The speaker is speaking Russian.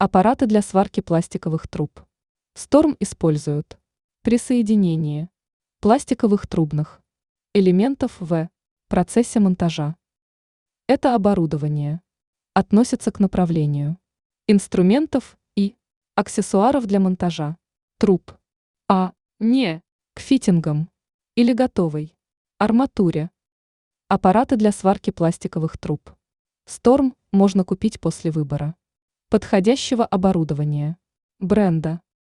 Аппараты для сварки пластиковых труб. Storm используют при соединении пластиковых трубных элементов в процессе монтажа. Это оборудование относится к направлению инструментов и аксессуаров для монтажа труб, а не к фитингам или готовой арматуре. Аппараты для сварки пластиковых труб. Storm можно купить после выбора подходящего оборудования, бренда,